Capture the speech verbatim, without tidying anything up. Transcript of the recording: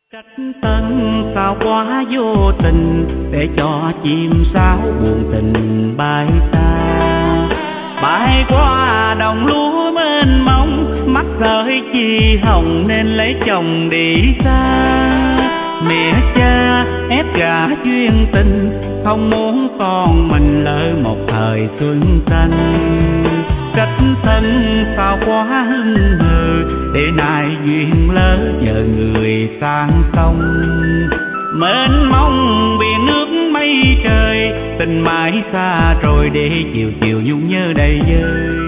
Cách tân sao quá vô tình, để cho chim sáo buồn tình bay xa. Bay qua đồng lúa mênh mông, mắt rơi chi hồng nên lấy chồng đi xa. Mẹ cha ép gả duyên tình, không muốn con mình lỡ một thời xuân xanh. Cách thân sao quá hững hờ, để nay duyên lỡ giờ người sang sông. Mênh mông biển nước mây trời, tình mãi xa rồi để chiều chiều nhung nhớ đầy vơi.